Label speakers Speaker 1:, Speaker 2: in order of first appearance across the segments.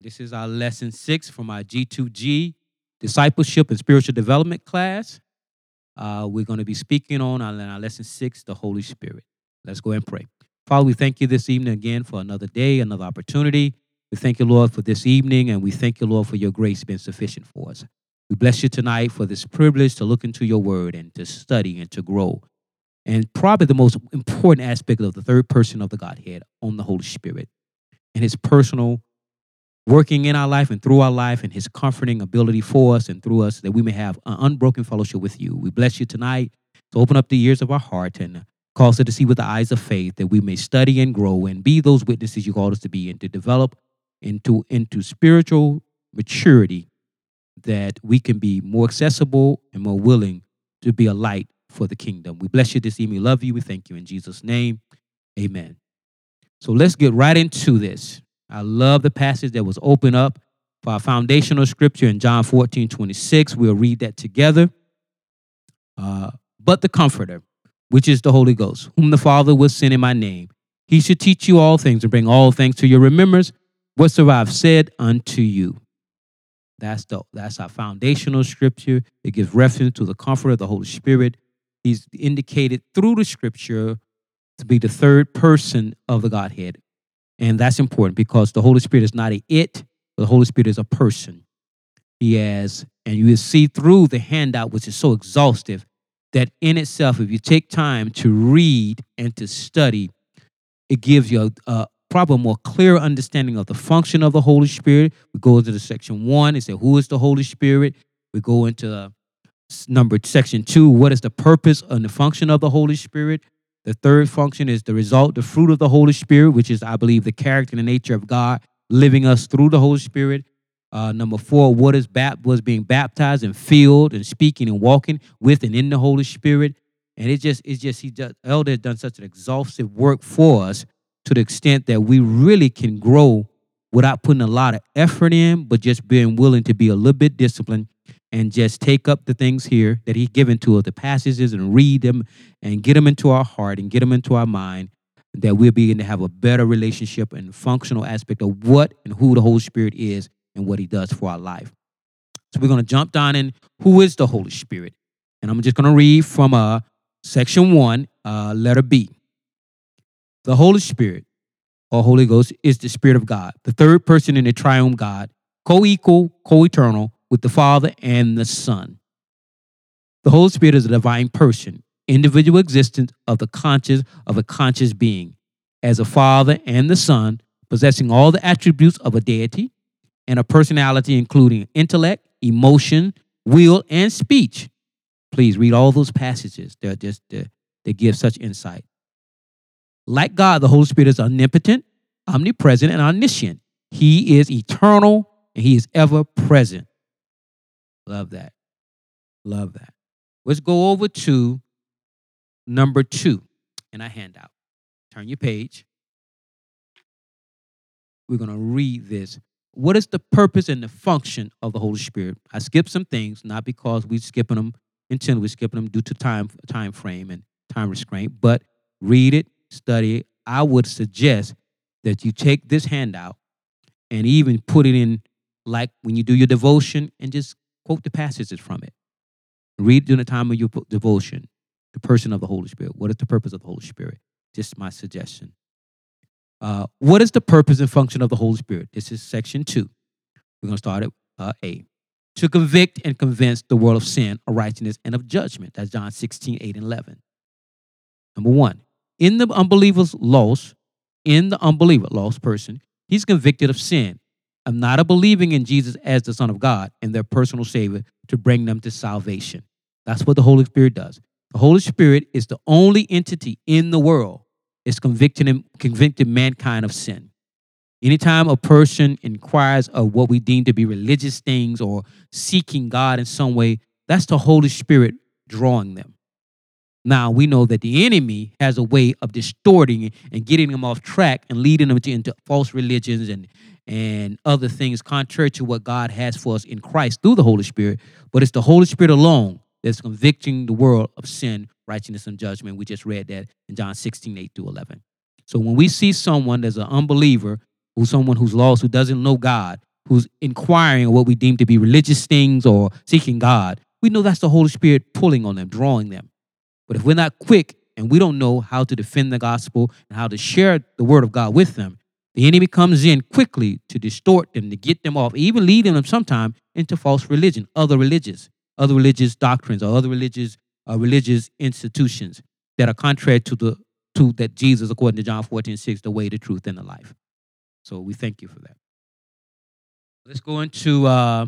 Speaker 1: This is our lesson 6 from our G2G discipleship and spiritual development class. We're going to be speaking on our lesson 6, the Holy Spirit. Let's go and pray. Father, we thank you this evening again for another day, another opportunity. We thank you, Lord, for this evening, and we thank you, Lord, for your grace being sufficient for us. We bless you tonight for this privilege to look into your word and to study and to grow. And probably the most important aspect of the third person of the Godhead on the Holy Spirit and his personal working in our life and through our life and his comforting ability for us and through us that we may have an unbroken fellowship with you. We bless you tonight to open up the ears of our heart and cause us to see with the eyes of faith that we may study and grow and be those witnesses you called us to be and to develop into spiritual maturity that we can be more accessible and more willing to be a light for the kingdom. We bless you this evening. We love you. We thank you in Jesus' name. Amen. So let's get right into this. I love the passage that was opened up for our foundational scripture in John 14:26. We'll read that together. But the Comforter, which is the Holy Ghost, whom the Father will send in my name, he should teach you all things and bring all things to your remembrance, whatsoever I've said unto you. That's our foundational scripture. It gives reference to the Comforter, the Holy Spirit. He's indicated through the scripture to be the third person of the Godhead. And that's important because the Holy Spirit is not an it, but the Holy Spirit is a person. And you will see through the handout, which is so exhaustive, that in itself, if you take time to read and to study, it gives you a probably more clear understanding of the function of the Holy Spirit. We go into the section 1 and say, who is the Holy Spirit? We go into section 2, what is the purpose and the function of the Holy Spirit? The third function is the result, the fruit of the Holy Spirit, which is, I believe, the character and the nature of God living us through the Holy Spirit. Number 4, what is was being baptized and filled and speaking and walking with and in the Holy Spirit. And Elder has done such an exhaustive work for us to the extent that we really can grow without putting a lot of effort in, but just being willing to be a little bit disciplined and just take up the things here that he's given to us, the passages, and read them and get them into our heart and get them into our mind, that we'll begin to have a better relationship and functional aspect of what and who the Holy Spirit is and what he does for our life. So we're going to jump down in who is the Holy Spirit. And I'm just going to read from section 1, letter B. The Holy Spirit, or Holy Ghost, is the Spirit of God, the third person in the triune God, co-equal, co-eternal, with the Father and the Son. The Holy Spirit is a divine person, individual existence of a conscious being, as a Father and the Son, possessing all the attributes of a deity and a personality, including intellect, emotion, will, and speech. Please read all those passages. They give such insight. Like God, the Holy Spirit is omnipotent, omnipresent, and omniscient. He is eternal, and he is ever present. Love that. Love that. Let's go over to number 2 in our handout. Turn your page. We're going to read this. What is the purpose and the function of the Holy Spirit? I skipped some things, not because we're skipping them intentionally. We're skipping them due to time frame and time restraint, but read it, study it. I would suggest that you take this handout and even put it in, like when you do your devotion, and just quote the passages from it. Read during the time of your devotion, the person of the Holy Spirit. What is the purpose of the Holy Spirit? Just my suggestion. What is the purpose and function of the Holy Spirit? This is section 2. We're going to start at A. To convict and convince the world of sin, of righteousness, and of judgment. That's John 16:8 and 11. Number 1. In the unbeliever's lost person, he's convicted of sin, of not believing in Jesus as the Son of God and their personal Savior to bring them to salvation. That's what the Holy Spirit does. The Holy Spirit is the only entity in the world is convicting mankind of sin. Anytime a person inquires of what we deem to be religious things or seeking God in some way, that's the Holy Spirit drawing them. Now, we know that the enemy has a way of distorting and getting them off track and leading them into false religions and other things contrary to what God has for us in Christ through the Holy Spirit. But it's the Holy Spirit alone that's convicting the world of sin, righteousness, and judgment. We just read that in John 16:8 through 11. So when we see someone that's an unbeliever, someone who's lost, who doesn't know God, who's inquiring of what we deem to be religious things or seeking God, we know that's the Holy Spirit pulling on them, drawing them. But if we're not quick and we don't know how to defend the gospel and how to share the word of God with them, the enemy comes in quickly to distort them, to get them off, even leading them sometimes into false religion, other religious doctrines, or other religious institutions that are contrary to the to that Jesus, according to John 14:6, the way, the truth, and the life. So we thank you for that. Let's go into A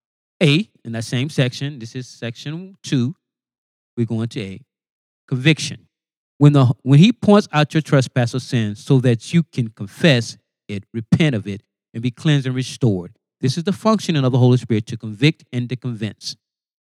Speaker 1: in that same section. This is section 2. We're going to A. Conviction. When he points out your trespass or sin so that you can confess it, repent of it, and be cleansed and restored. This is the functioning of the Holy Spirit, to convict and to convince.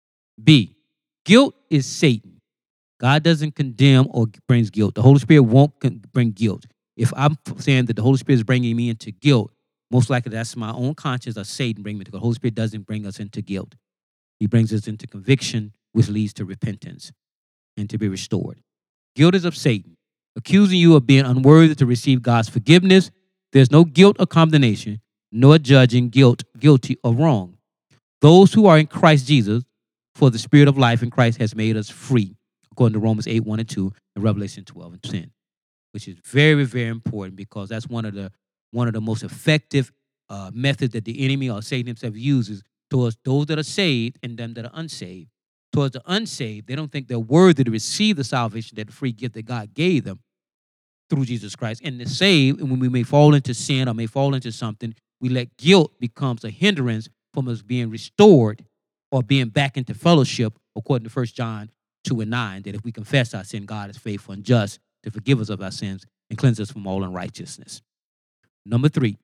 Speaker 1: B. Guilt is Satan. God doesn't condemn or brings guilt. The Holy Spirit won't bring guilt. If I'm saying that the Holy Spirit is bringing me into guilt, most likely that's my own conscience or Satan bringing me to guilt. The Holy Spirit doesn't bring us into guilt. He brings us into conviction, which leads to repentance and to be restored. Guilt is of Satan, accusing you of being unworthy to receive God's forgiveness. There's no guilt or condemnation, nor judging guilty or wrong. Those who are in Christ Jesus, for the Spirit of life in Christ has made us free, according to Romans 8:1-2 and Revelation 12:10, which is very, very important, because that's one of the most effective methods that the enemy or Satan himself uses towards those that are saved and them that are unsaved. Towards the unsaved, they don't think they're worthy to receive the salvation, that the free gift that God gave them through Jesus Christ. And the saved, and when we may fall into sin or may fall into something, we let guilt becomes a hindrance from us being restored or being back into fellowship, according to 1 John 2:9, that if we confess our sin, God is faithful and just to forgive us of our sins and cleanse us from all unrighteousness. Number 3,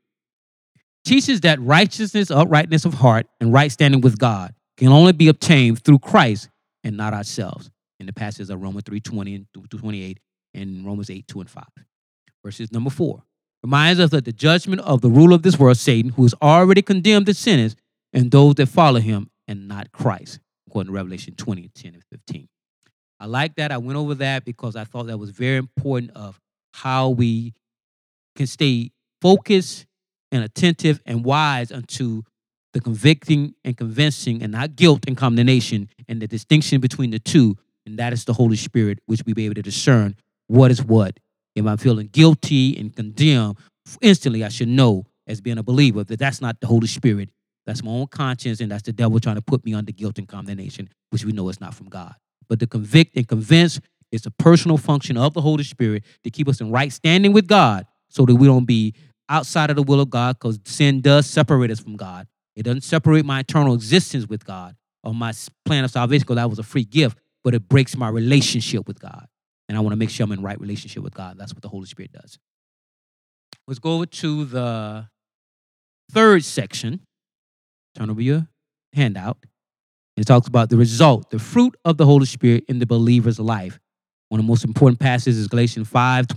Speaker 1: teaches that righteousness, uprightness of heart, and right standing with God can only be obtained through Christ and not ourselves. In the passages of Romans 3:20 and 28 and Romans 8:2-5. Verses number 4 reminds us that the judgment of the ruler of this world, Satan, who is already condemned as sinners, and those that follow him, and not Christ, according to Revelation 20:10-15. I like that. I went over that because I thought that was very important of how we can stay focused and attentive and wise unto the convicting and convincing, and not guilt and condemnation, and the distinction between the two. And that is the Holy Spirit, which we be able to discern what is what. If I'm feeling guilty and condemned, instantly I should know, as being a believer, that that's not the Holy Spirit. That's my own conscience, and that's the devil trying to put me under guilt and condemnation, which we know is not from God. But to convict and convince is a personal function of the Holy Spirit to keep us in right standing with God, so that we don't be outside of the will of God, because sin does separate us from God. It doesn't separate my eternal existence with God or my plan of salvation, because that was a free gift, but it breaks my relationship with God. And I want to make sure I'm in right relationship with God. That's what the Holy Spirit does. Let's go over to the third section. Turn over your handout. It talks about the result, the fruit of the Holy Spirit in the believer's life. One of the most important passages is Galatians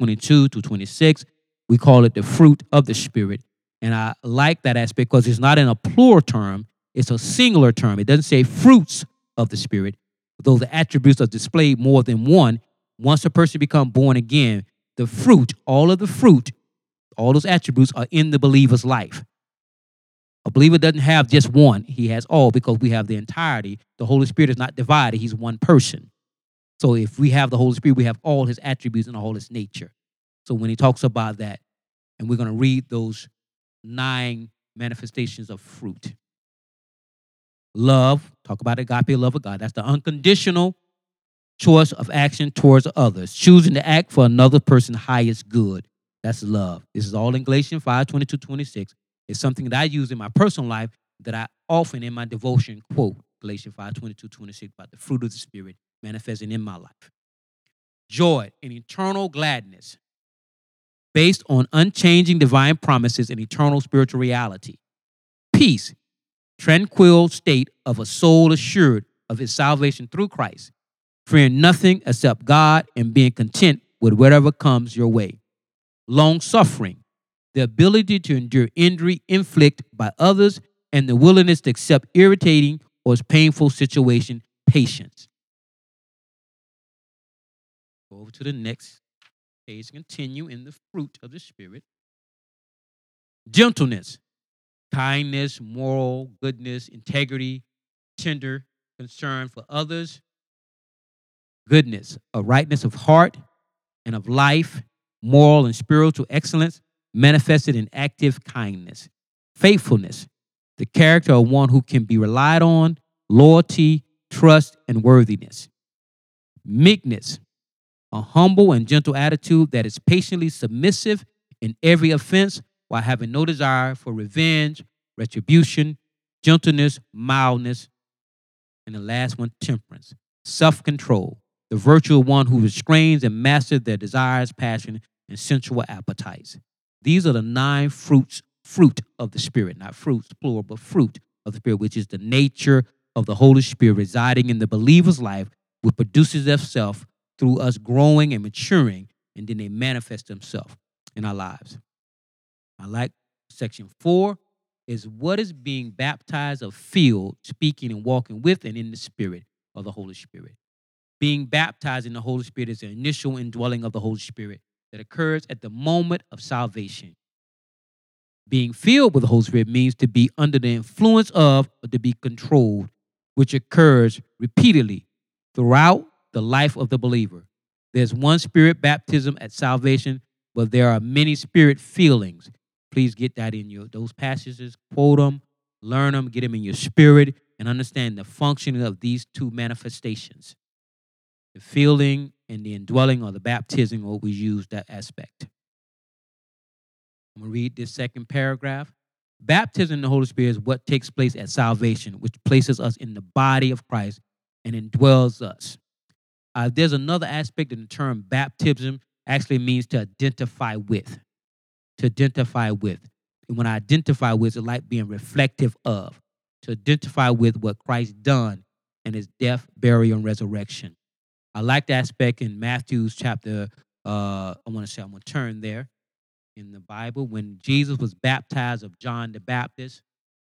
Speaker 1: 5:22-26. We call it the fruit of the Spirit. And I like that aspect because it's not in a plural term, it's a singular term. It doesn't say fruits of the Spirit, though the attributes are displayed more than one. Once a person becomes born again, the fruit, all of the fruit, all those attributes are in the believer's life. A believer doesn't have just one. He has all, because we have the entirety. The Holy Spirit is not divided. He's one person. So if we have the Holy Spirit, we have all his attributes and all his nature. So when he talks about that, and we're going to read those 9 manifestations of fruit. Love, talk about agape love of God. That's the unconditional choice of action towards others, choosing to act for another person's highest good. That's love. This is all in Galatians 5:22-26. It's something that I use in my personal life, that I often in my devotion quote Galatians 5:22-26 about the fruit of the Spirit manifesting in my life. Joy and eternal gladness, based on unchanging divine promises and eternal spiritual reality. Peace, tranquil state of a soul assured of its salvation through Christ, fearing nothing except God and being content with whatever comes your way. Long suffering, the ability to endure injury inflicted by others and the willingness to accept irritating or painful situation. Patience. Go over to the next page, continue in the fruit of the Spirit. Gentleness, kindness, moral, goodness, integrity, tender concern for others, goodness, a rightness of heart and of life, moral and spiritual excellence manifested in active kindness, faithfulness, the character of one who can be relied on, loyalty, trust, and worthiness, meekness, a humble and gentle attitude that is patiently submissive in every offense while having no desire for revenge, retribution, gentleness, mildness, and the last one, temperance, self-control, the virtue of one who restrains and masters their desires, passion, and sensual appetites. These are the 9 fruit of the Spirit, not fruits, plural, but fruit of the Spirit, which is the nature of the Holy Spirit residing in the believer's life, which produces itself through us growing and maturing, and then they manifest themselves in our lives. I like section 4 is what is being baptized of filled, speaking and walking with and in the Spirit of the Holy Spirit. Being baptized in the Holy Spirit is the initial indwelling of the Holy Spirit that occurs at the moment of salvation. Being filled with the Holy Spirit means to be under the influence of or to be controlled, which occurs repeatedly throughout the life of the believer. There's one Spirit baptism at salvation, but there are many Spirit fillings. Please get that in those passages, quote them, learn them, get them in your spirit, and understand the functioning of these 2 manifestations. The filling and the indwelling or the baptism, or we use that aspect. I'm going to read this second paragraph. Baptism in the Holy Spirit is what takes place at salvation, which places us in the body of Christ and indwells us. There's another aspect of the term baptism actually means to identify with. To identify with. And when I identify with, it's like being reflective of. To identify with what Christ done in his death, burial, and resurrection. I like the aspect in Matthew's chapter, I'm going to turn there in the Bible, when Jesus was baptized of John the Baptist.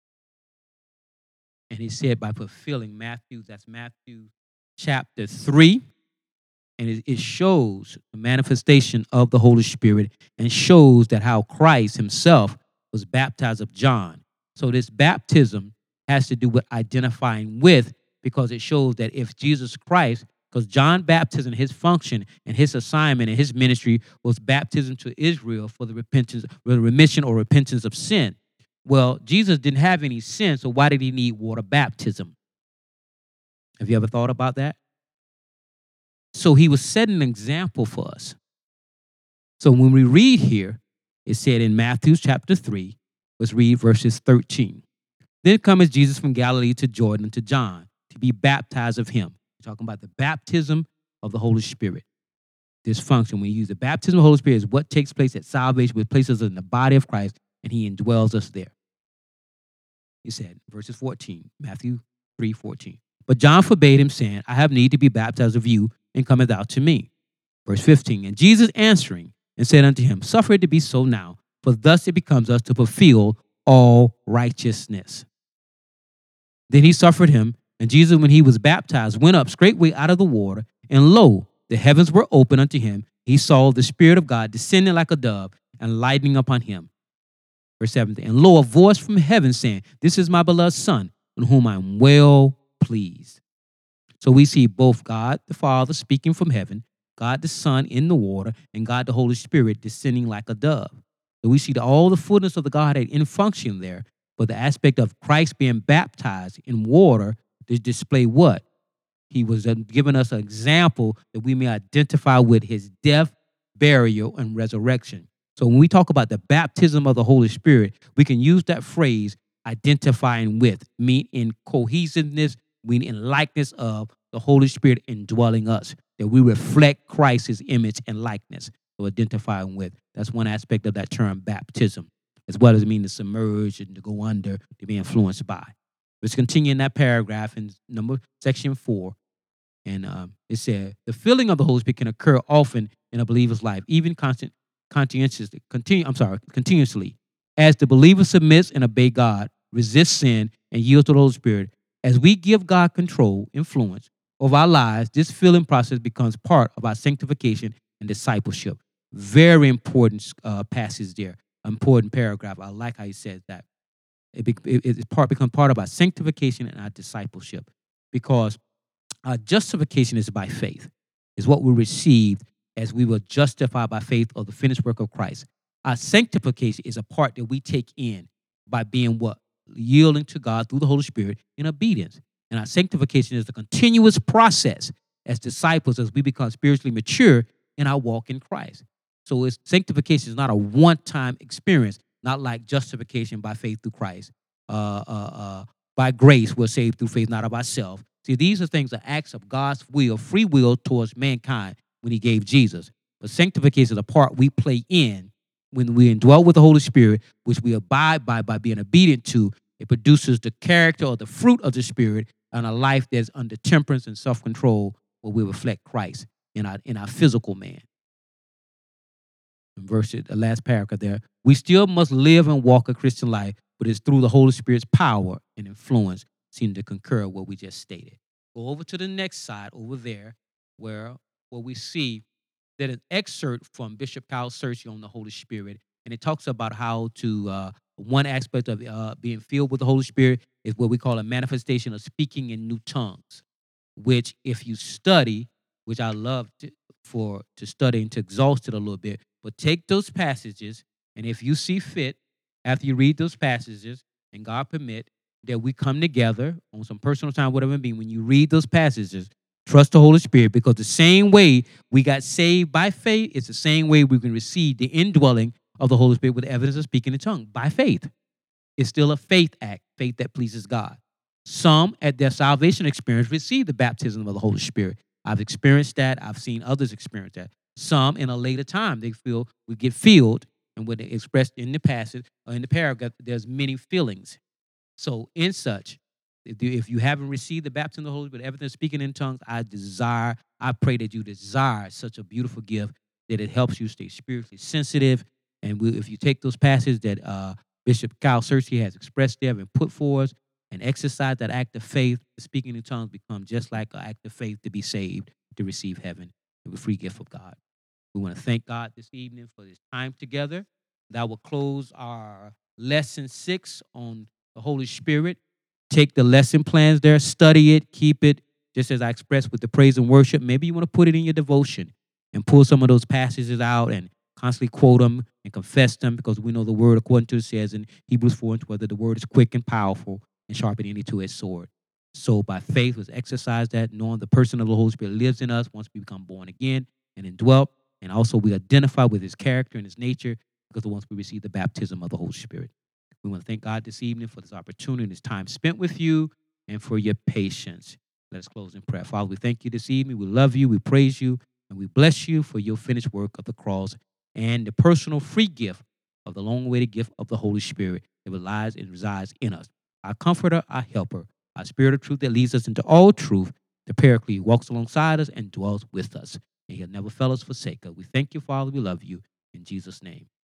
Speaker 1: And he said by fulfilling that's Matthew chapter 3. And it shows the manifestation of the Holy Spirit and shows that how Christ himself was baptized of John. So this baptism has to do with identifying with, because it shows that if Jesus Christ, because John baptism, his function and his assignment and his ministry was baptism to Israel for the remission or repentance of sin. Well, Jesus didn't have any sin, so why did he need water baptism? Have you ever thought about that? So he was setting an example for us. So when we read here, it said in Matthew chapter 3, let's read verses 13. Then comes Jesus from Galilee to Jordan to John to be baptized of him. We're talking about the baptism of the Holy Spirit. This function, when you use the baptism of the Holy Spirit, is what takes place at salvation, which places us in the body of Christ, and he indwells us there. He said, verses 14, Matthew 3:14. But John forbade him, saying, I have need to be baptized of you, and cometh out to me. Verse 15, and Jesus answering and said unto him, suffer it to be so now, for thus it becomes us to fulfill all righteousness. Then he suffered him, and Jesus, when he was baptized, went up straightway out of the water, and lo, the heavens were opened unto him. He saw the Spirit of God descending like a dove and lighting upon him. Verse 17, and lo, a voice from heaven saying, this is my beloved Son, in whom I am well pleased. So we see both God the Father speaking from heaven, God the Son in the water, and God the Holy Spirit descending like a dove. So we see all the fullness of the Godhead in function there, but the aspect of Christ being baptized in water to display what? He was giving us an example that we may identify with his death, burial, and resurrection. So when we talk about the baptism of the Holy Spirit, we can use that phrase, identifying with, mean in cohesiveness, mean in likeness of the Holy Spirit indwelling us, that we reflect Christ's image and likeness. So identifying with, that's one aspect of that term baptism, as well as it means to submerge and to go under, to be influenced by. Let's continue in that paragraph in section 4. And it said, the filling of the Holy Spirit can occur often in a believer's life, even continuously, as the believer submits and obeys God, resists sin, and yields to the Holy Spirit. As we give God control, influence over our lives, this filling process becomes part of our sanctification and discipleship. Very important passage there, important paragraph. I like how he says that. Become part of our sanctification and our discipleship, because our justification is by faith, is what we received as we were justified by faith of the finished work of Christ. Our sanctification is a part that we take in by being what? Yielding to God through the Holy Spirit in obedience. And our sanctification is a continuous process as disciples as we become spiritually mature in our walk in Christ. So sanctification is not a one-time experience, not like justification by faith through Christ. By grace, we're saved through faith, not of ourselves. See, these are things that acts of God's will, free will towards mankind when he gave Jesus. But sanctification is a part we play in when we indwell with the Holy Spirit, which we abide by being obedient to. It produces the character or the fruit of the Spirit and a life that's under temperance and self-control, where we reflect Christ in our physical man. The last paragraph there. We still must live and walk a Christian life, but it's through the Holy Spirit's power and influence, seem to concur with what we just stated. Go over to the next side over there, where we see that an excerpt from Bishop Kyle Searcy on the Holy Spirit, and it talks about how to one aspect of being filled with the Holy Spirit is what we call a manifestation of speaking in new tongues, which if you study, which I love to study and to exhaust it a little bit, but take those passages, and if you see fit, after you read those passages, and God permit, that we come together on some personal time, whatever it be, when you read those passages, trust the Holy Spirit, because the same way we got saved by faith, it's the same way we can receive the indwelling of the Holy Spirit with evidence of speaking in tongues by faith. It's still a faith act, faith that pleases God. Some at their salvation experience receive the baptism of the Holy Spirit. I've experienced that. I've seen others experience that. Some in a later time, we get filled, and when they expressed in the passage or in the paragraph, there's many feelings. So in such, if you haven't received the baptism of the Holy Spirit, everything speaking in tongues, I pray that you desire such a beautiful gift that it helps you stay spiritually sensitive. And if you take those passages that Bishop Kyle Searcy has expressed there and put forth and exercise that act of faith, speaking in tongues become just like an act of faith to be saved, to receive heaven, the free gift of God. We want to thank God this evening for this time together. That will close our lesson 6 on the Holy Spirit. Take the lesson plans there, study it, keep it, just as I expressed with the praise and worship. Maybe you want to put it in your devotion and pull some of those passages out and constantly quote them and confess them, because we know the word, according to it says in Hebrews 4:12, the word is quick and powerful and sharper than any two-edged sword. So by faith, let's exercise that, knowing the person of the Holy Spirit lives in us once we become born again and indwelt. And also we identify with his character and his nature, because once we receive the baptism of the Holy Spirit. We want to thank God this evening for this opportunity and this time spent with you and for your patience. Let us close in prayer. Father, we thank you this evening. We love you, we praise you, and we bless you for your finished work of the cross and the personal free gift of the long-awaited gift of the Holy Spirit that relies and resides in us. Our comforter, our helper, our spirit of truth that leads us into all truth. The Paraclete walks alongside us and dwells with us. And he'll never fail us, forsake us. We thank you, Father. We love you. In Jesus' name.